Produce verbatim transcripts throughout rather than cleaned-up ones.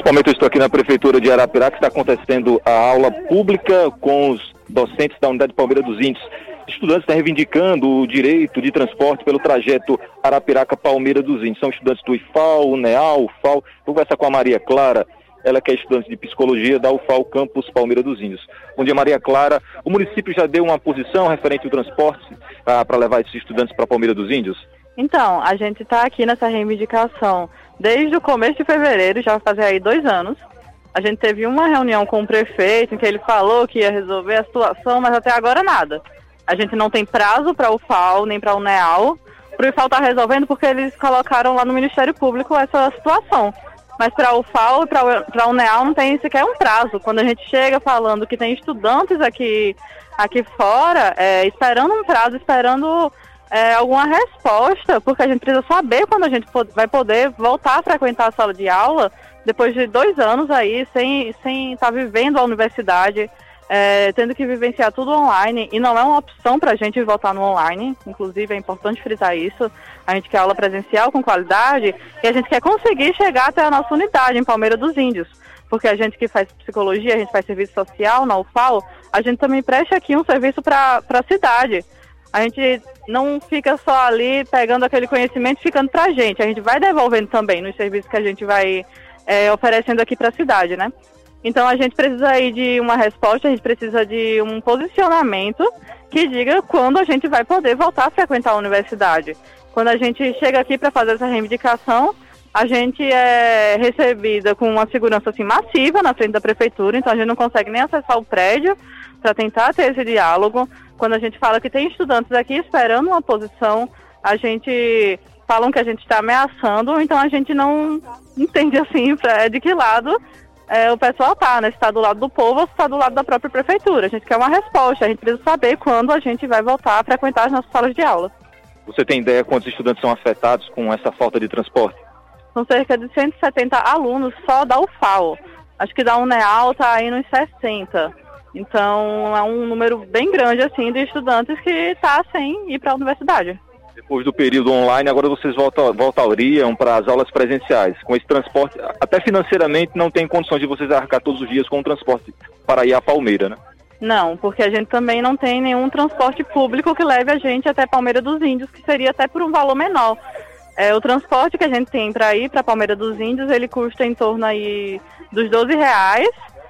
Nesse momento eu estou aqui na Prefeitura de Arapiraca, está acontecendo a aula pública com os docentes da Unidade Palmeira dos Índios. Estudantes estão reivindicando o direito de transporte pelo trajeto Arapiraca-Palmeira dos Índios. São estudantes do I F A O, NEAL, U F A O. Vou conversar com a Maria Clara, ela que é estudante de Psicologia da U F A O Campus Palmeira dos Índios. Bom dia, Maria Clara. O município já deu uma posição referente ao transporte ah, para levar esses estudantes para Palmeira dos Índios? Então, a gente está aqui nessa reivindicação desde o começo de fevereiro, já vai fazer aí dois anos. A gente teve uma reunião com o prefeito em que ele falou que ia resolver a situação, mas até agora nada. A gente não tem prazo para o U F A O nem para o NEAL. Para o I F A O está resolvendo porque eles colocaram lá no Ministério Público essa situação. Mas para o U F A O e para o NEAL não tem sequer um prazo. Quando a gente chega falando que tem estudantes aqui, aqui fora, é, esperando um prazo, esperando é, alguma resposta, porque a gente precisa saber quando a gente vai poder voltar a frequentar a sala de aula, depois de dois anos aí, sem sem estar vivendo a universidade, é, tendo que vivenciar tudo online, e não é uma opção para a gente voltar no online. Inclusive é importante frisar isso. A gente quer aula presencial com qualidade e a gente quer conseguir chegar até a nossa unidade em Palmeira dos Índios, porque a gente que faz psicologia, a gente faz serviço social na U F A O, a gente também presta aqui um serviço para a cidade. A gente não fica só ali pegando aquele conhecimento e ficando para a gente, a gente vai devolvendo também nos serviços que a gente vai é, oferecendo aqui para a cidade, né? Então a gente precisa aí de uma resposta, a gente precisa de um posicionamento que diga quando a gente vai poder voltar a frequentar a universidade. Quando a gente chega aqui para fazer essa reivindicação, a gente é recebida com uma segurança assim, massiva na frente da prefeitura, então a gente não consegue nem acessar o prédio para tentar ter esse diálogo. Quando a gente fala que tem estudantes aqui esperando uma posição, a gente falam que a gente está ameaçando, então a gente não entende assim pra, de que lado é, o pessoal está, né? Se está do lado do povo ou se está do lado da própria prefeitura. A gente quer uma resposta, a gente precisa saber quando a gente vai voltar a frequentar as nossas salas de aula. Você tem ideia quantos estudantes são afetados com essa falta de transporte? São cerca de cento e setenta alunos só da U F A O. Acho que da UNEAL está aí nos sessenta. Então é um número bem grande assim de estudantes que está sem ir para a universidade. Depois do período online, agora vocês voltam, voltariam para as aulas presenciais. Com esse transporte, até financeiramente não tem condições de vocês arcar todos os dias com o transporte para ir a Palmeira, né? Não, porque a gente também não tem nenhum transporte público que leve a gente até Palmeira dos Índios, que seria até por um valor menor. É, o transporte que a gente tem para ir para Palmeira dos Índios, ele custa em torno aí dos doze reais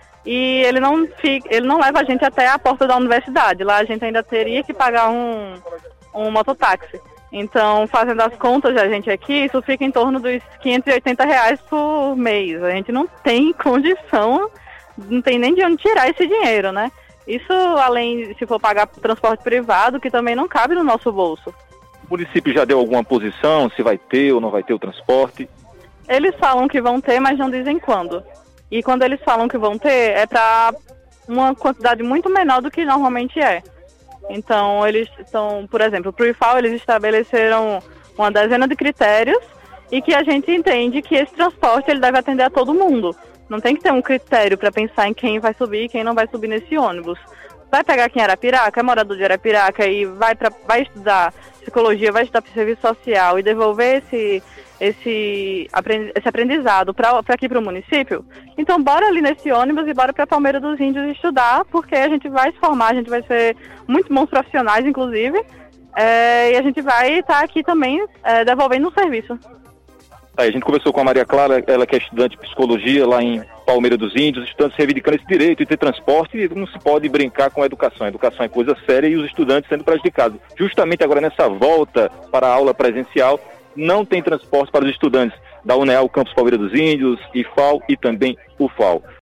e ele não, fica, ele não leva a gente até a porta da universidade. Lá a gente ainda teria que pagar um, um mototáxi. Então, fazendo as contas da gente aqui, isso fica em torno dos quinhentos e oitenta reais por mês. A gente não tem condição, não tem nem de onde tirar esse dinheiro, né? Isso, além, se for pagar transporte privado, que também não cabe no nosso bolso. O município já deu alguma posição, se vai ter ou não vai ter o transporte? Eles falam que vão ter, mas não dizem quando. E quando eles falam que vão ter, é para uma quantidade muito menor do que normalmente é. Então, eles estão, por exemplo, para o I F A O, eles estabeleceram uma dezena de critérios e que a gente entende que esse transporte ele deve atender a todo mundo. Não tem que ter um critério para pensar em quem vai subir e quem não vai subir nesse ônibus. Vai pegar quem é Arapiraca, é morador de Arapiraca e vai, pra, vai estudar psicologia, vai estudar serviço social e devolver esse, esse, esse aprendizado para aqui para o município, então bora ali nesse ônibus e bora para Palmeira dos Índios estudar, porque a gente vai se formar, a gente vai ser muito bons profissionais, inclusive, é, e a gente vai estar tá aqui também é, devolvendo um serviço. Aí, a gente conversou com a Maria Clara, ela que é estudante de Psicologia lá em Palmeira dos Índios, estudantes reivindicando esse direito de ter transporte, e não se pode brincar com a educação. A educação é coisa séria e os estudantes sendo prejudicados. Justamente agora nessa volta para a aula presencial, não tem transporte para os estudantes da UNEAL Campus Palmeira dos Índios, I F A O e também U F A O.